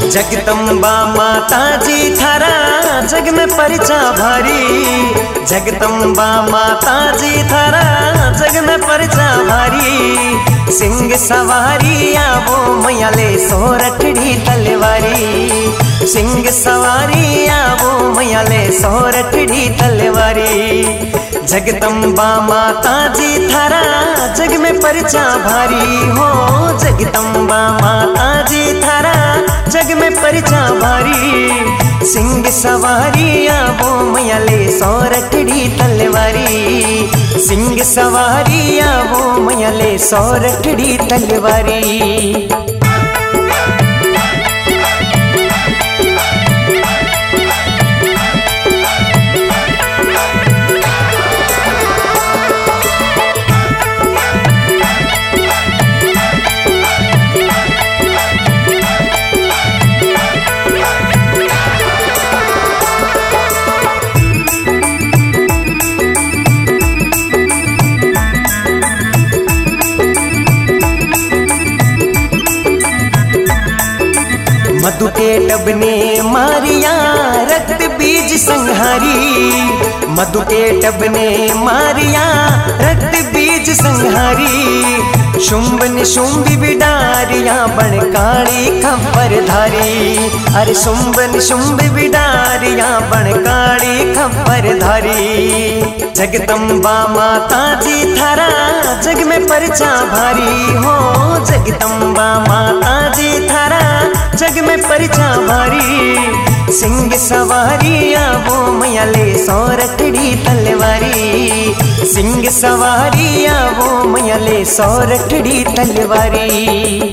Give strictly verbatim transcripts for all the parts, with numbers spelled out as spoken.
जगदम्बा माता जी थारा जग में परिचा भारी। जगदम्बा माता जी थारा जग में परिचा भारी। सिंह सवारी आवो मैयाले सोरठड़ी तलवारी। सिंह सवारी आवो मैयाले सोरठड़ी तलवारी। जगदम्बा माता जी थारा जग में परिचा भारी हो। जगदम्बा माता जी थारा जग में परिचा भारी। सिंह सवारी आवो मैयाले सोरठड़ी तलवारी। सिंह सवारी आवो मैयाले सोरठड़ी तलवारी। मधु के टब ने मारिया रक्त बीज संहारी। मधु के टब ने मारिया रक्त बीज संहारी। शुंभ निशुंभ बिडारिया बन काली खप्पर धारी। अरे शुंभ निशुंभ बिडारिया बन काली खप्पर धारी। जगदम्बा माता जी थारा जग में परिचा भारी हो। जगदम्बा माता जी थारा जग में परिचा भारी। सिंह सवारी आवो मैयाले सोरठड़ी तलवारी। सिंह सवारी आवो मैयाले सोरठड़ी तलवारी।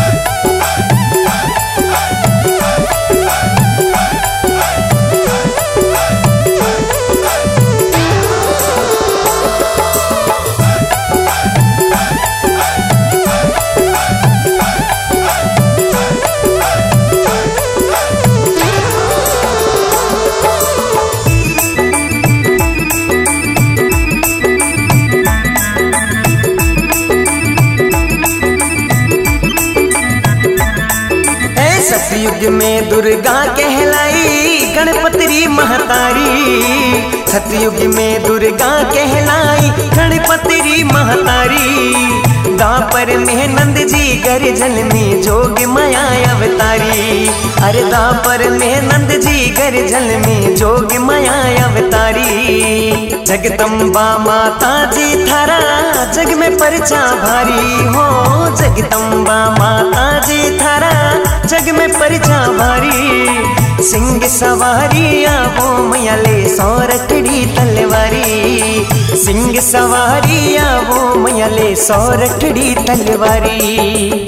सतयुग में दुर्गा कहलाई गणपति महतारी। सतयुग में दुर्गा कहलाई गणपति महतारी। दापर में नंद जी गर्जन में जोग माया अवतारी। अरे दापर में नंद जी गर्जन में जोग माया अवतारी। जगदम्बा माता जी थारा जग में परिचा भारी हो। जगदम्बा माता जी थारा जग में परिचा भारी। सिंह सवारी आवो मैयाले सोरठड़ी तलवारी। सिंह सवारी आवो मैयाले सोरठड़ी तलवारी।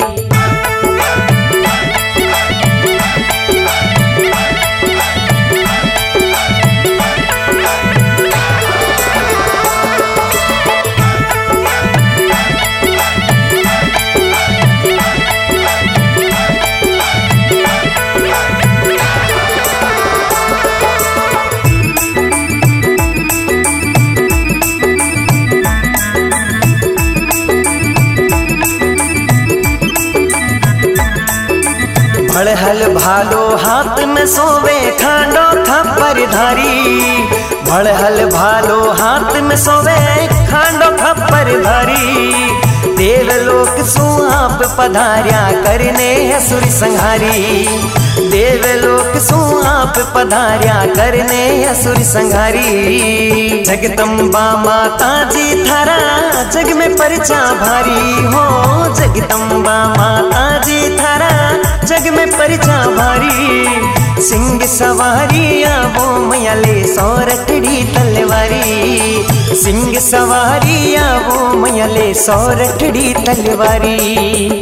भड़हल भालो हाथ में सोवे खांडो खप्पर धारी। भड़हल भालो हाथ में सोवे खांडो खप्पर धारी। देवलोक सुआप पधार्या करने असुर संहारी। देवलोक सुआप पधार्या करने असुर संहारी। जगदम्बा माता जी थारा जग में परिचा भारी हो। जगदम्बा माता जी थारा जग में परिचा भारी। सिंह सवारी आवो मैयाले सोरठड़ी तलवारी। सिंह सवारी आवो मैयाले सोरठड़ी तलवारी।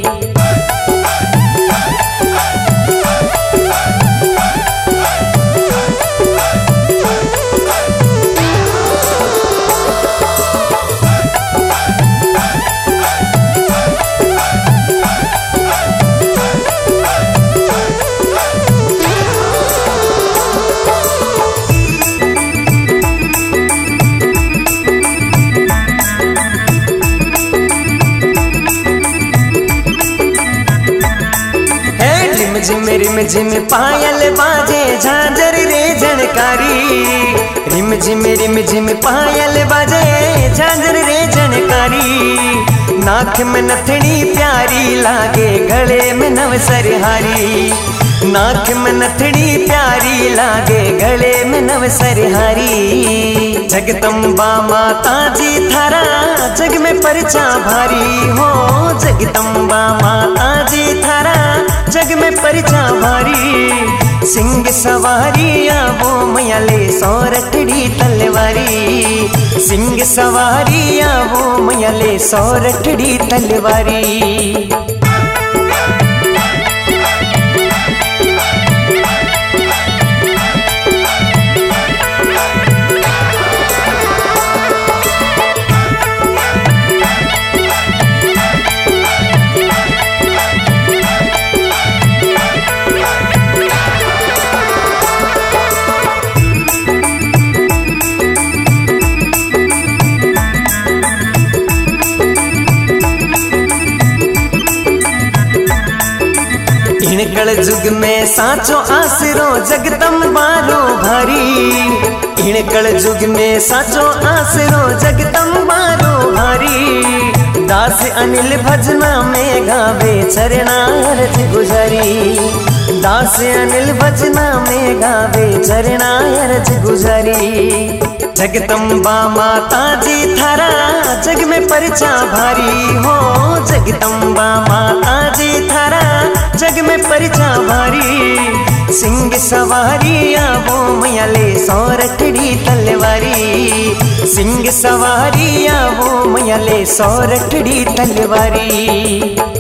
झिम पायल बाजे झांझर रे झनकारी। रिम झिम रिम झिम पायल बाजे झांझर रे झनकारी। नाक में नथड़ी प्यारी लागे गले में नवसर हारी। नाक में नथड़ी प्यारी लागे गले में नवसर हारी। जगदम्बा माता जी थारा जग में परचा भारी हो। जगदम्बा माता जी थारा जग में परचा भारी। सिंह सवारी आवो मयाले सौरठड़ी तलवारी। सिंह सवारी आवो मयाले सौरठड़ी तलवारी। कल जुग में साचो आसरो जगदम्बा रो भारी। इन कल जुग में साचो आसरो जगदम्बा रो भारी। दास अनिल भजना में गावे चरना अरज गुजारी। दास अनिल भजना में गावे चरना अरज गुजारी। जगदम्बा माता जी थारा जग में परचा भारी हो। जगदम्बा माता जी थारा जग में परचा भारी। सिंह सवारी आवो मयाले सौरठड़ी तलवारी। सिंह सवारी आवो मयाले सौरठड़ी तलवारी।